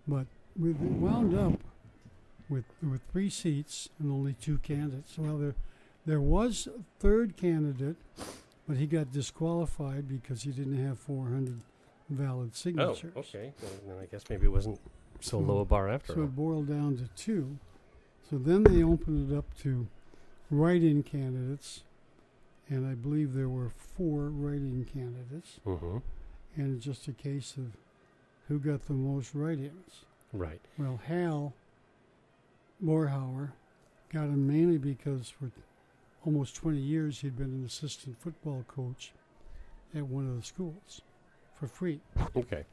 But we wound up with 3 seats and only 2 candidates. Well, there was a third candidate, but he got disqualified because he didn't have 400 valid signatures. Oh, okay. Well, then I guess maybe it wasn't so low a bar after So all. it boiled down to 2. So then they opened it up to write-in candidates, and I believe there were 4 write-in candidates. Mm-hmm. And it's just a case of who got the most write-ins. Right. Well, Hal Borhauer got him mainly because for almost 20 years he'd been an assistant football coach at one of the schools for free. Okay.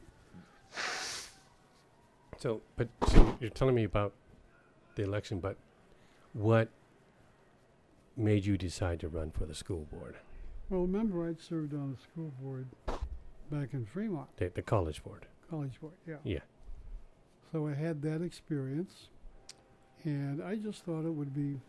So you're telling me about the election, but what made you decide to run for the school board? Well, remember I'd served on the school board back in Fremont. The college board. College board, yeah. Yeah. So I had that experience, and I just thought it would be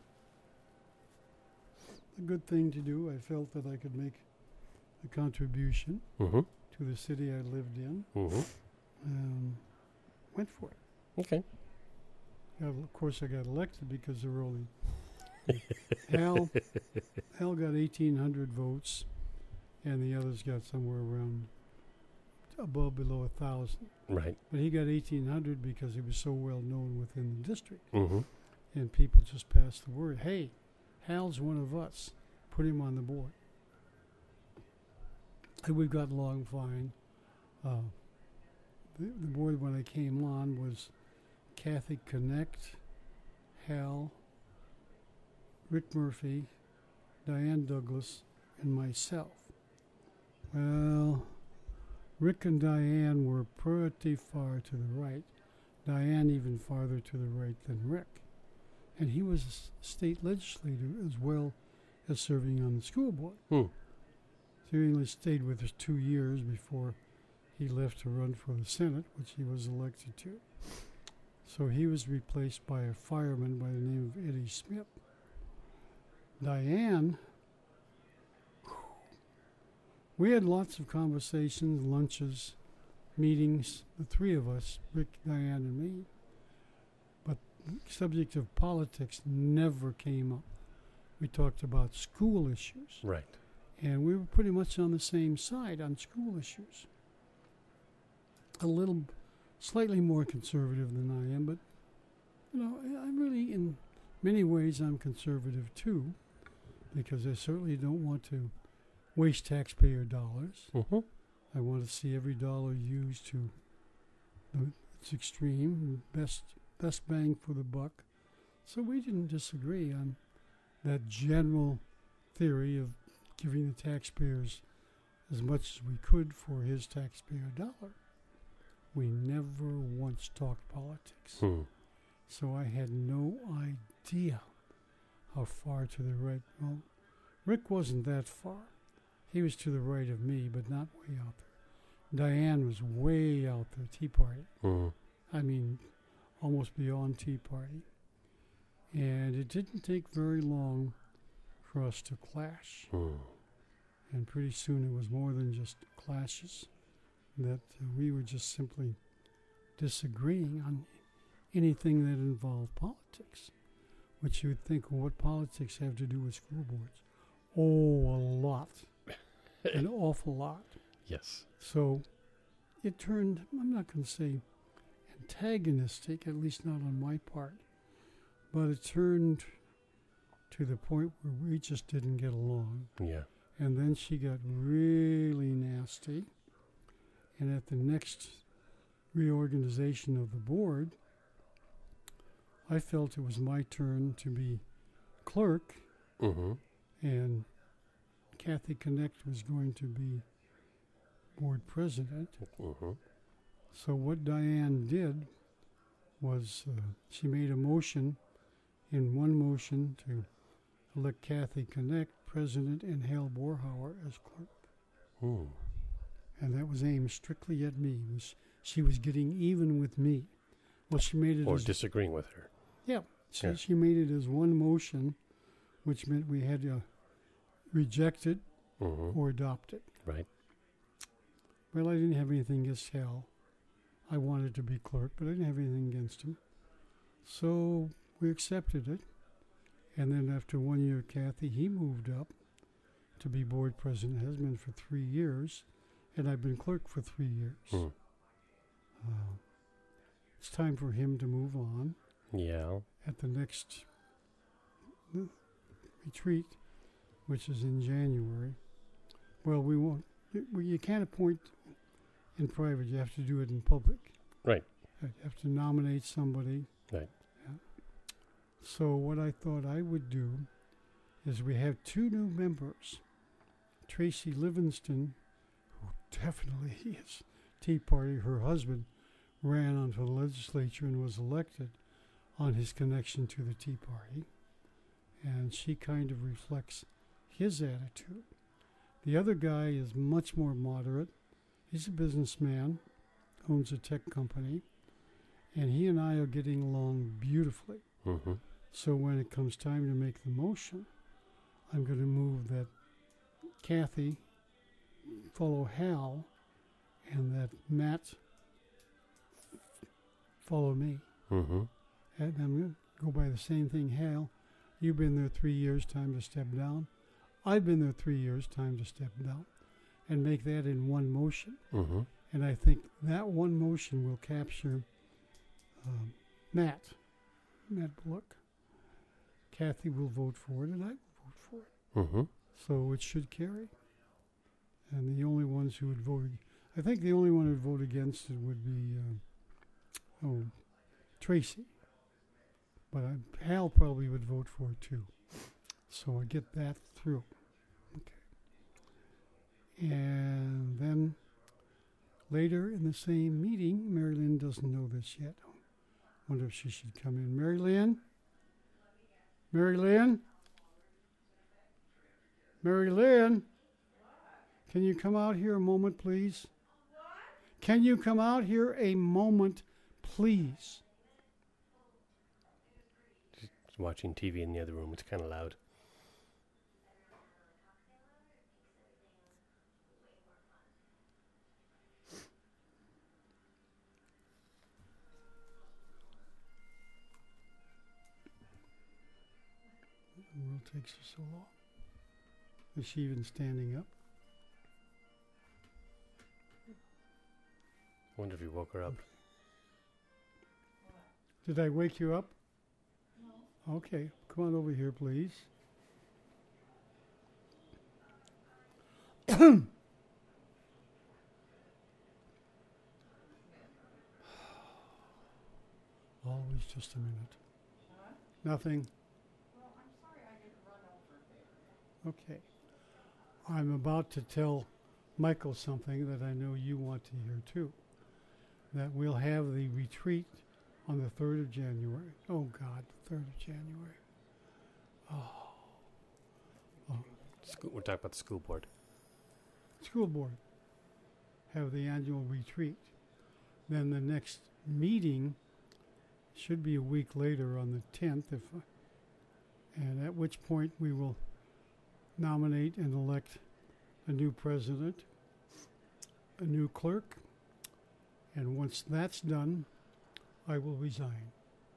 a good thing to do. I felt that I could make a contribution Mm-hmm. to the city I lived in. Mm-hmm. Went for it. Okay. Of course, I got elected because there were only Hal got 1,800 votes, and the others got somewhere around below 1,000. Right. But he got 1,800 because he was so well known within the district, Mm-hmm. and people just passed the word. Hey, Hal's one of us. Put him on the board. And we got along fine. The board when I came on was Kathy Connect, Hal, Rick Murphy, Diane Douglas, and myself. Well, Rick and Diane were pretty far to the right. Diane even farther to the right than Rick. And he was a state legislator as well as serving on the school board. Hmm. So he only stayed with us 2 years before he left to run for the Senate, which he was elected to. So he was replaced by a fireman by the name of Eddie Smith. Diane, we had lots of conversations, lunches, meetings, the 3 of us, Rick, Diane, and me. But the subject of politics never came up. We talked about school issues. Right. And we were pretty much on the same side on school issues. Slightly more conservative than I am, but, I really, in many ways, I'm conservative too, because I certainly don't want to waste taxpayer dollars. Mm-hmm. I want to see every dollar used to its extreme, best bang for the buck. So we didn't disagree on that general theory of giving the taxpayers as much as we could for his taxpayer dollar. We never once talked politics. Hmm. So I had no idea how far to the right. Well, Rick wasn't that far. He was to the right of me, but not way out there. Diane was way out there, Tea Party. Hmm. I mean, almost beyond Tea Party. And it didn't take very long for us to clash. Hmm. And pretty soon it was more than just clashes, that we were just simply disagreeing on anything that involved politics, which you would think, well, what politics have to do with school boards? Oh, a lot. An awful lot. Yes. So it turned, I'm not going to say antagonistic, at least not on my part, but it turned to the point where we just didn't get along. Yeah. And then she got really nasty. And at the next reorganization of the board, I felt it was my turn to be clerk, Mm-hmm. and Kathy Connect was going to be board president. Mm-hmm. So what Diane did was she made a motion, in one motion, to elect Kathy Connect president and Hal Borhauer as clerk. Hmm. And that was aimed strictly at me. She was getting even with me. Well, she made it Or as disagreeing with her. yeah. Yeah. She made it as one motion, which meant we had to reject it Mm-hmm. or adopt it. Right. Well, I didn't have anything against Hal. I wanted to be clerk, but I didn't have anything against him. So we accepted it. And then after 1 year, Kathy, he moved up to be board president, has been for 3 years, and I've been clerk for 3 years. It's time for him to move on. Yeah. At the next retreat, which is in January. Well, we won't. You can't appoint in private. You have to do it in public. Right. You have to nominate somebody. Right. Yeah. So what I thought I would do is we have 2 new members. Tracy Livingston, who definitely is Tea Party. Her husband ran onto the legislature and was elected on his connection to the Tea Party. And she kind of reflects his attitude. The other guy is much more moderate. He's a businessman, owns a tech company, and he and I are getting along beautifully. Mm-hmm. So when it comes time to make the motion, I'm going to move that Kathy follow Hal and that Matt follow me. Mm-hmm. And I'm going to go by the same thing. Hal, you've been there 3 years, time to step down. I've been there 3 years, time to step down. And make that in one motion. Mm-hmm. And I think that one motion will capture Matt Bullock. Kathy will vote for it, and I will vote for it. Mm-hmm. So it should carry. And the only ones who would vote, I think the only one who would vote against it would be Tracy. But Hal probably would vote for it too. So I get that through. Okay. And then later in the same meeting, Mary Lynn doesn't know this yet. Wonder if she should come in. Mary Lynn? Mary Lynn? Mary Lynn? Can you come out here a moment, please? Can you come out here a moment, please? Just watching TV in the other room. It's kind of loud. The world takes her so long. Is she even standing up? Wonder if you woke her up. Did I wake you up? No. Okay, come on over here, please. Always just a minute. What? Nothing. Well, I'm sorry I didn't run over there. Okay. I'm about to tell Michael something that I know you want to hear too. That we'll have the retreat on the 3rd of January. Oh, God, the 3rd of January. We're talking about the school board. School board. Have the annual retreat. Then the next meeting should be a week later on the 10th, and at which point we will nominate and elect a new president, a new clerk, and once that's done, I will resign.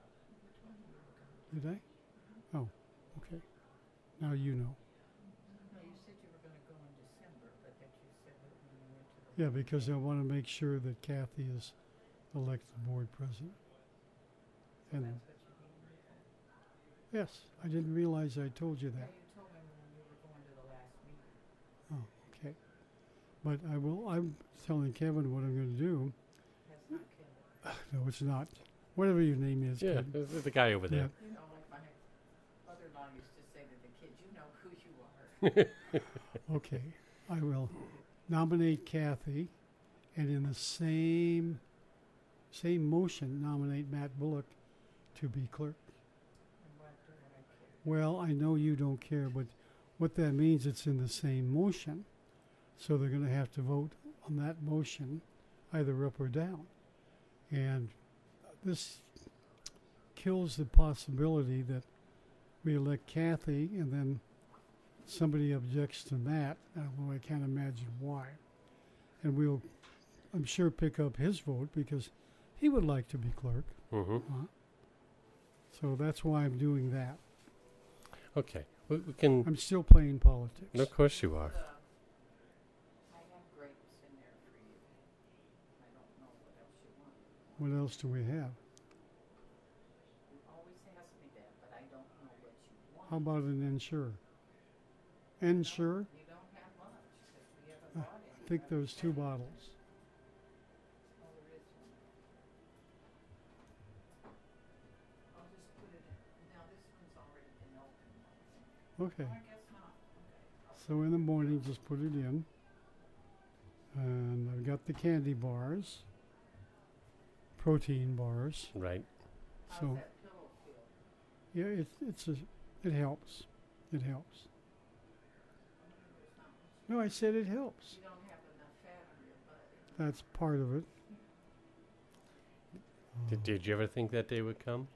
Did I? Oh, okay. Now you know. No, you said you were going to go in December, but that you said that when you went to the... Yeah, because I want to make sure that Kathy is elected board president. And That's what you mean. yes, I didn't realize I told you that. Yeah, you told me when you were going to the last meeting. Oh, okay. But I'm telling Kevin what I'm going to do. That's not Kevin. No, it's not. Whatever your name is, Yeah, Kevin. there's the guy over there. You know, like my mother-in-law used to say to the kids, you know who you are. Yeah. Okay. I will nominate Kathy, and in the same motion, nominate Matt Bullock to be clerk. And why do I care? Well, I know you don't care, but what that means, it's in the same motion. So they're going to have to vote on that motion, either up or down. And this kills the possibility that we elect Kathy and then somebody objects to Matt. Well, I can't imagine why. And we'll, I'm sure, pick up his vote because He would like to be clerk. Mm-hmm. So that's why I'm doing that. Okay. We can. I'm still playing politics. Of course you are. I have grapes in there for you. I don't know what else you want. What else do we have? You always ask me that, but I don't know what you want. How about an Ensure? Ensure? You don't have much, because we haven't bought any. I think there's 2 bottles. Oh, there is one. I'll just put it in. Now, this one's already been opened. Okay. I guess not. Okay. So in the morning, just put it in. And I've got the candy bars, protein bars. Right. How's So that pillow feel? yeah, it helps. It helps. There's not much. No, I said it helps. You don't have enough fat on your butt. That's part of it. Did you ever think that day would come?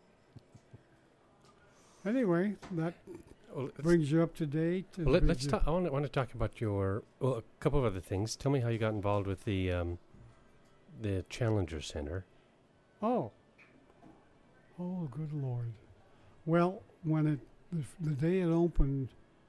Anyway, that Well, let's, brings you up to date. and well, brings let's you- talk. I want to talk about your. Well, a couple of other things. Tell me how you got involved with the Challenger Center. Oh. Oh, good Lord. Well, when the day it opened,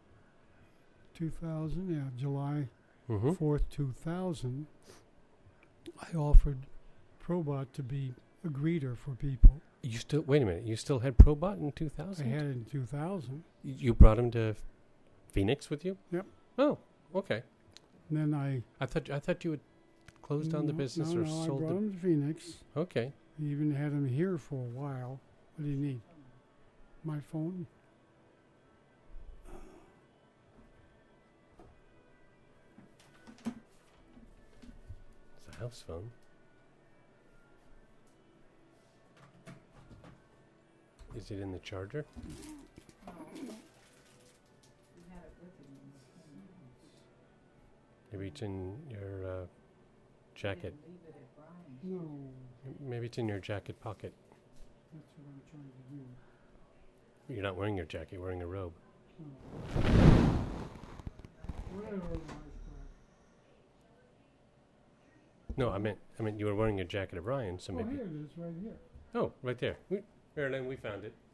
2000, yeah, July Mm-hmm. 4th, 2000, I offered Probot to be a greeter for people. You still wait a minute. You still had Probot in I 2000. had it in 2000. You brought him to Phoenix with you. Yep. Oh, okay. And then I thought you had closed down the business or I sold brought the. him to Phoenix. Okay. He even had him here for a while. What do you need? My phone? It's a house phone. Is it in the charger? No. You had it with you. Maybe it's in your jacket. Leave it at Brian's. No, Maybe it's in your jacket pocket. that's what I'm trying to do. You're not wearing your jacket. You're wearing a robe. Whatever, Wisecrack. No, I meant you were wearing a jacket of Ryan, so Oh, maybe. here it is, right here. Oh, right there. Marilyn, we found it.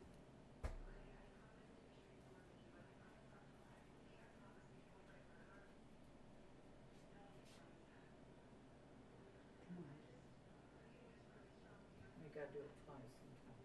You gotta do it twice sometimes.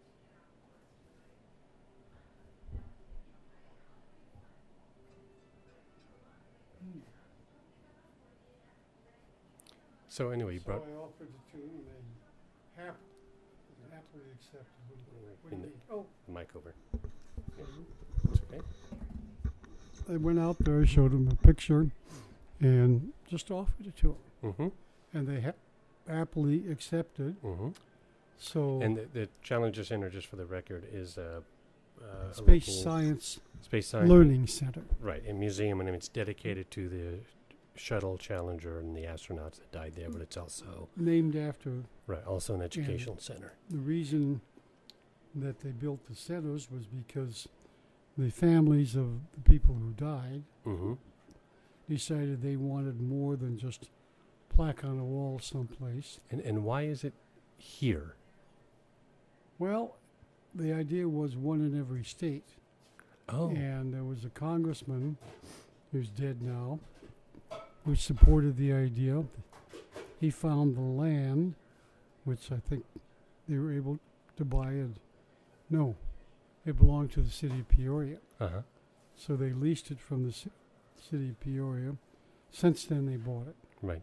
So anyway, you So brought. I offered it to him, and they happily accepted. What do In you the- need? Oh, the mic over. mhm. It's okay. I went out there, I showed him a picture, and just offered it to him. Mm-hmm. And they happily accepted. Mm-hmm. So And the Challenger Center, just for the record, is a Space local Science space science Learning Center. right, a museum, and it's dedicated to the shuttle Challenger and the astronauts that died there. But it's also Named after also an educational center. the reason that they built the centers was because the families of the people who died Mm-hmm. decided they wanted more than just plaque on a wall someplace. And why is it here? Well, the idea was one in every state. Oh, And there was a congressman who's dead now who supported the idea. He found the land, which I think they were able to buy it. No, it belonged to the city of Peoria. uh-huh. So they leased it from the city of Peoria. Since then, they bought it. Right.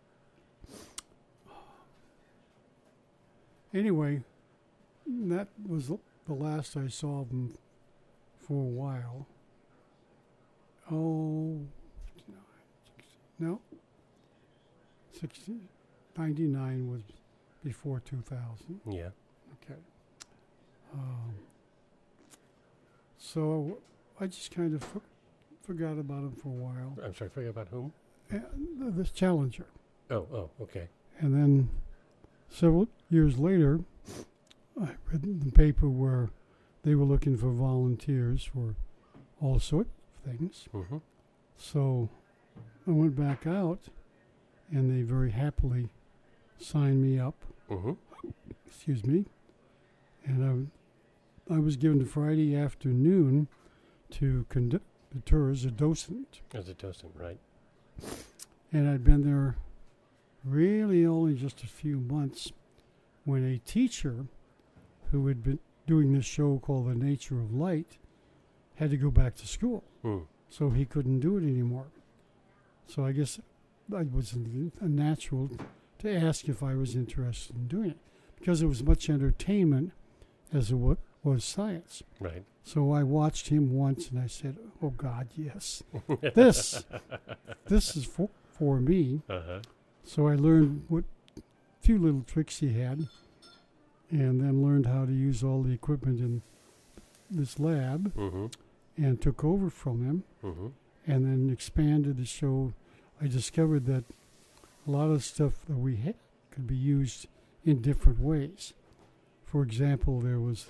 Anyway, that was the last I saw of them for a while. Oh, no. 99 was before 2000. Yeah. Okay. So I just kind of forgot about him for a while. I'm sorry. Forget about whom? This Challenger. Oh. Okay. And then several years later, I read in the paper where they were looking for volunteers for all sorts of things. Mm-hmm. So I went back out, and they very happily signed me up. Mm-hmm. excuse me, and I was given Friday afternoon to conduct the tour as a docent. As a docent, right? And I'd been there really only just a few months when a teacher who had been doing this show called The Nature of Light had to go back to school. Hmm. So he couldn't do it anymore. So I guess I was a natural to ask if I was interested in doing it because it was much entertainment as it was science. Right. So I watched him once and I said, "Oh God, yes, this is for me." Uh-huh. So I learned what few little tricks he had, and then learned how to use all the equipment in this lab, Mm-hmm. and took over from him, Mm-hmm. and then expanded the show. I discovered that a lot of stuff that we had could be used in different ways. For example, there was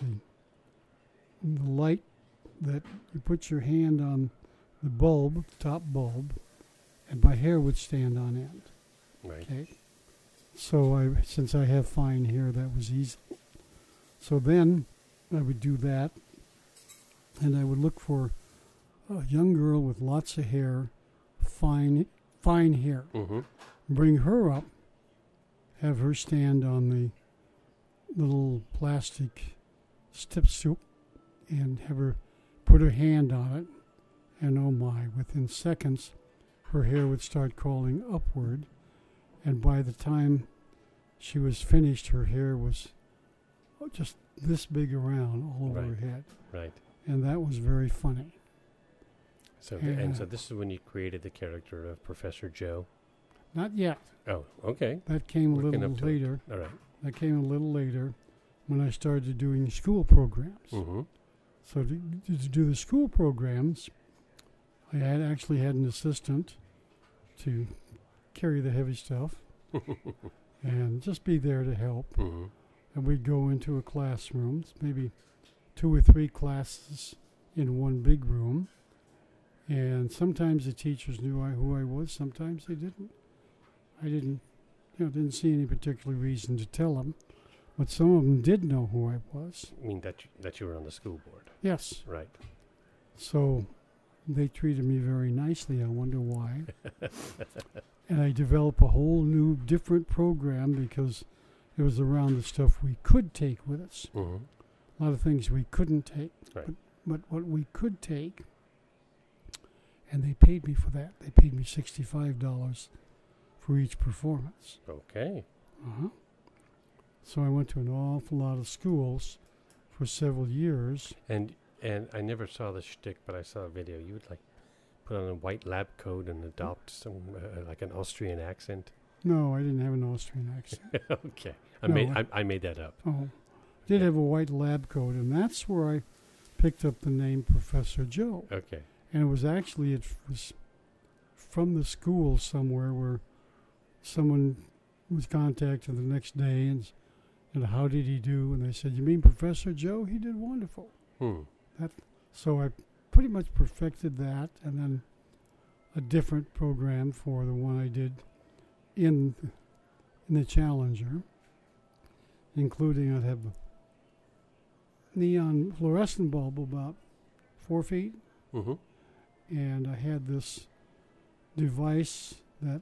the light that you put your hand on the bulb, the top bulb, and my hair would stand on end. Right. Okay. So since I have fine hair, that was easy. So then I would do that, and I would look for a young girl with lots of hair, fine hair. Mm-hmm. Bring her up, have her stand on the little plastic step stool, and have her put her hand on it, and oh my, within seconds, her hair would start crawling upward, and by the time she was finished, her hair was just this big around all over Right. her head, Right. and that was very funny. So Yeah. and so this is when you created the character of Professor Joe. Not yet. Oh, okay. That came a Working little up to it. later. All right. That came a little later when I started doing school programs. Mm-hmm. So to do the school programs, I actually had an assistant to carry the heavy stuff and just be there to help. Mm-hmm. And we'd go into a classroom, maybe 2 or 3 classes in one big room. And sometimes the teachers knew who I was, sometimes they didn't. I didn't see any particular reason to tell them, but some of them did know who I was. I mean that you were on the school board. Yes. Right. So they treated me very nicely. I wonder why. And I developed a whole new, different program because it was around the stuff we could take with us. Mm-hmm. A lot of things we couldn't take. Right. But what we could take, and they paid me for that. They paid me $65 for each performance. Okay. Uh-huh. So I went to an awful lot of schools for several years. And I never saw the shtick, but I saw a video. You would like put on a white lab coat and adopt some like an Austrian accent. No, I didn't have an Austrian accent. Okay. No, I made that up. Oh, did have a white lab coat, and that's where I picked up the name Professor Joe. Okay. And it was from the school somewhere where someone was contacted the next day and how did he do? And they said, "You mean Professor Joe? He did wonderful." Hmm. So I pretty much perfected that, and then a different program for the one I did in the Challenger, including I'd have a neon fluorescent bulb about 4 feet, Mm-hmm. and I had this device that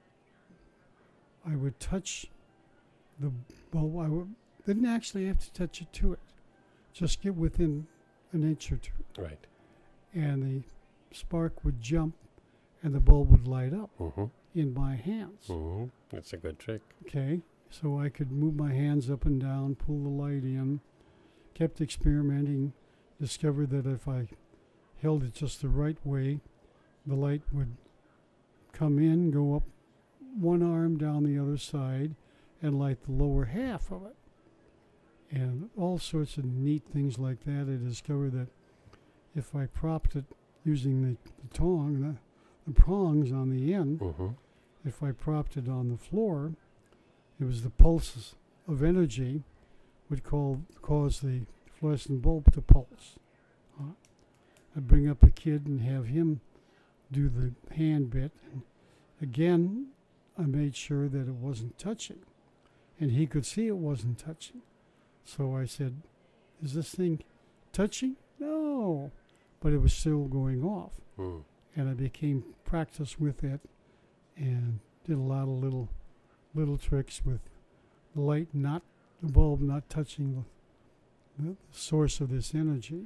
I would touch the bulb. Didn't actually have to touch it to it, just get within an inch or two, Right. and the spark would jump, and the bulb would light up Mm-hmm. in my hands. Mm-hmm. That's a good trick. Okay, so I could move my hands up and down, pull the light in, kept experimenting, discovered that if I held it just the right way, the light would come in, go up one arm down the other side, and light the lower half of it. And all sorts of neat things like that. I discovered that if I propped it using the prongs on the end, Mm-hmm. if I propped it on the floor, it was the pulses of energy would cause the fluorescent bulb to pulse. I'd bring up a kid and have him do the hand bit. And again, I made sure that it wasn't touching. and he could see it wasn't touching. So I said, "Is this thing touching?" "No," but it was still going off. Mm. And I became practiced with it, and did a lot of little tricks with the light, not the bulb, not touching the source of this energy.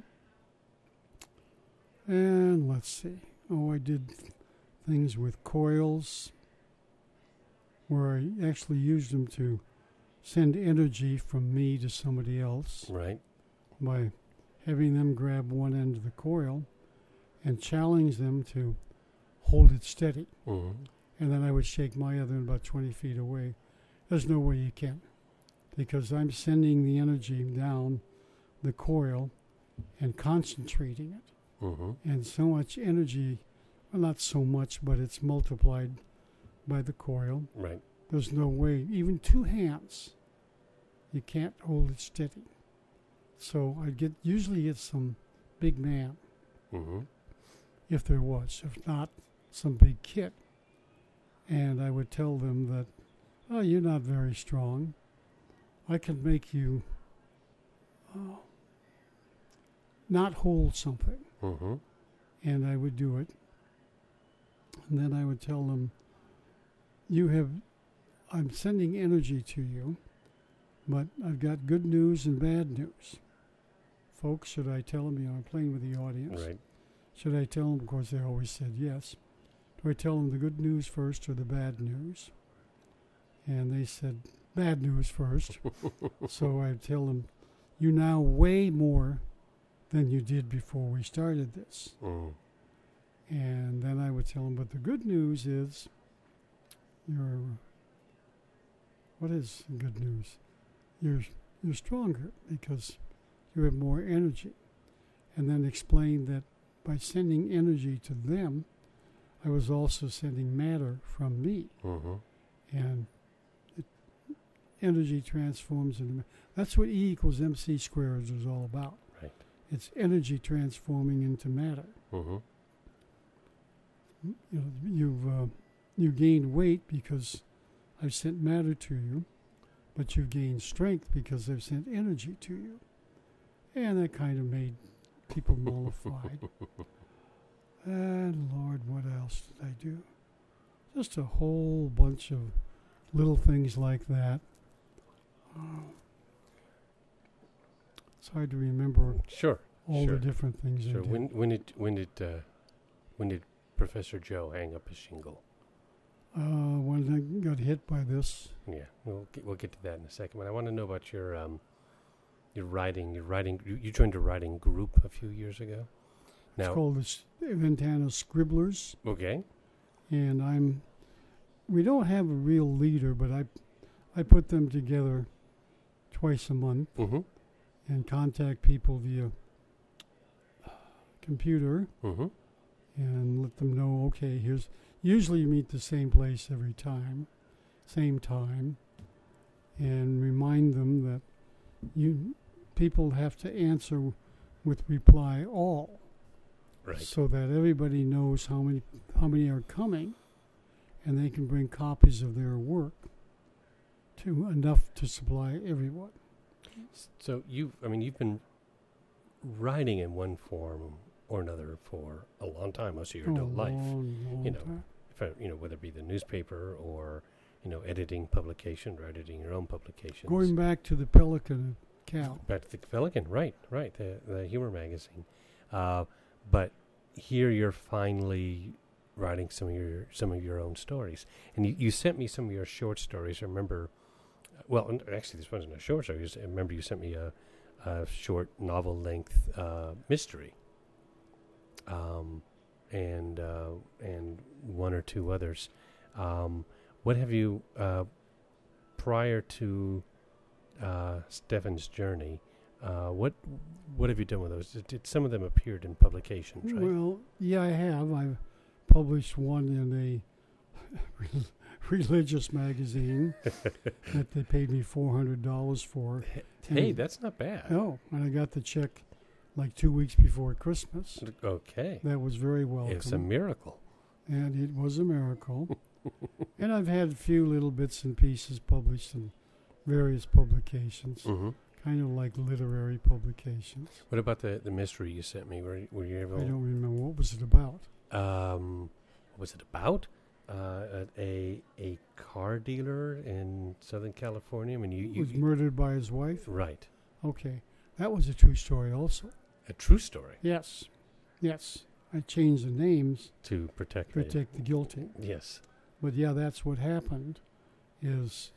And let's see. Oh, I did things with coils where I actually used them to send energy from me to somebody else Right. by having them grab one end of the coil and challenge them to hold it steady. Mm-hmm. And then I would shake my other end about 20 feet away. There's no way you can, because I'm sending the energy down the coil and concentrating it. Mm-hmm. And so much energy, well, not so much, but it's multiplied by the coil. Right. There's no way, even two hands, you can't hold it steady. So I'd usually get some big man, Mm-hmm. if there was. If not, some big kid. And I would tell them that, "Oh, you're not very strong. I can make you not hold something." Mm-hmm. And I would do it. And then I would tell them, I'm sending energy to you, but I've got good news and bad news. Folks, should I tell them, I'm playing with the audience. Right. Should I tell them? Of course, they always said yes. Do I tell them the good news first or the bad news? And they said, bad news first. So I'd tell them, you now weigh more than you did before we started this. Mm. And then I would tell them, but the good news is, what is the good news? You're stronger because you have more energy. And then explain that by sending energy to them, I was also sending matter from me. Mm-hmm. And energy transforms into that's what E equals MC squared is all about. Right. It's energy transforming into matter. Mm-hmm. You gained weight because I've sent matter to you, but you've gained strength because I've sent energy to you. And that kind of made people mollified. And Lord, what else did I do? Just a whole bunch of little things like that. It's hard to remember Sure. all sure. the different things I Sure. did. When did Professor Joe hang up his shingle? When I got hit by this, Yeah, we'll get to that in a second. But I want to know about your writing. You joined a writing group a few years ago. it's Now, called the Ventana Scribblers, okay. and we don't have a real leader, but I put them together twice a month Mm-hmm. and contact people via computer Mm-hmm. and let them know, okay, usually you meet the same place every time, same time, and remind them that people have to answer with reply all, Right. so that everybody knows how many are coming, and they can bring copies of their work to enough to supply everyone. So you've been writing in one form or another for a long time, most of your adult life. Long you know, time. whether it be the newspaper or editing publication or editing your own publications. Going back to the Pelican Cal. Back to the Pelican, right, the humor magazine. But here you're finally writing some of your own stories, and you sent me some of your short stories. I remember. Well, actually, this wasn't a short story. I remember you sent me a short novel-length mystery, and one or two others. What have you prior to Stefan's journey? What have you done with those? Some of them appeared in publications, right? Well, yeah, I have. I've published one in a religious magazine that they paid me $400 for. Hey, And- that's not bad. No, and I got the check like 2 weeks before Christmas. Okay, That was very welcome. it's a miracle. And it was a miracle. And I've had a few little bits and pieces published in various publications, Mm-hmm. kind of like literary publications. What about the mystery you sent me? Were you able? I don't remember what was it about. What was it about? A car dealer in Southern California. I mean, you Was murdered by his wife. right. Okay, that was a true story also. A true story Yes, yes. I changed the names to protect. to protect the guilty. Yes. But yeah, that's what happened. Is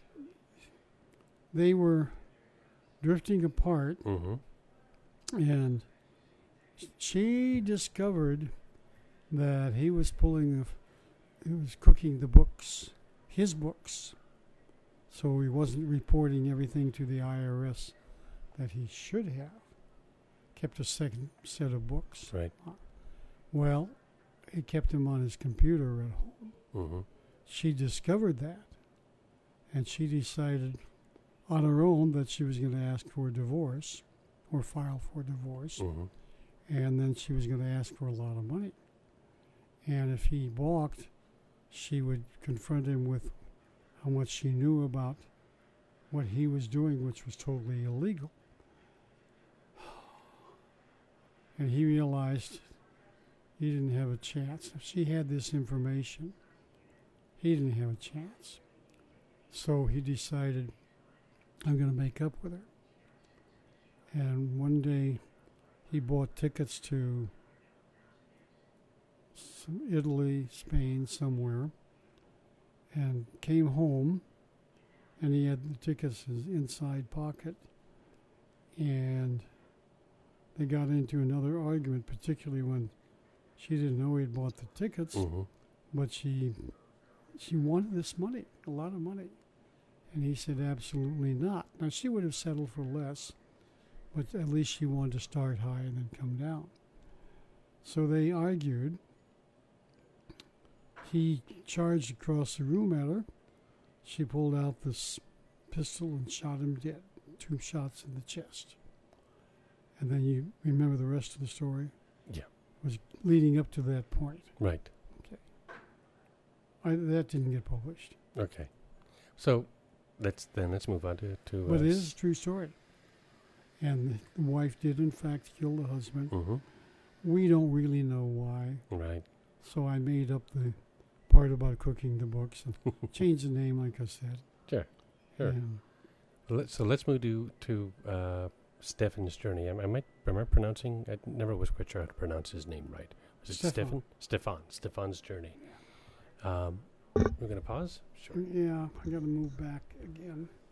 they were drifting apart, Mm-hmm. and she discovered that he was he was cooking the books, his books. So he wasn't reporting everything to the IRS that he should have. Kept a second set of books. Right. Well, he kept them on his computer at home. Mm-hmm. She discovered that, and she decided on her own that she was going to ask for a divorce or file for divorce, Mm-hmm. and then she was going to ask for a lot of money. And if he balked, she would confront him with how much she knew about what he was doing, which was totally illegal. And he realized he didn't have a chance. If she had this information, he didn't have a chance. So he decided, I'm going to make up with her. And one day he bought tickets to Italy, Spain, somewhere, and came home, and he had the tickets in his inside pocket, and they got into another argument, particularly when she didn't know he'd bought the tickets, Mm-hmm. but she wanted this money, a lot of money. And he said, absolutely not. Now, she would have settled for less, but at least she wanted to start high and then come down. So they argued. He charged across the room at her. She pulled out this pistol and shot him dead. 2 shots in the chest. And then you remember the rest of the story? Yeah. It was leading up to that point. Right. That didn't get published. Okay. So let's move on to But it is a true story. And the wife did, in fact, kill the husband. Mm-hmm. We don't really know why. Right. So I made up the part about cooking the books and changed the name, like I said. Sure. Sure. And Let's move to Stefan's journey. Am I pronouncing? I never was quite sure how to pronounce his name right. Was it Stefan. Stefan. Stefan's journey. We're gonna pause. Sure. yeah, I got to move back again.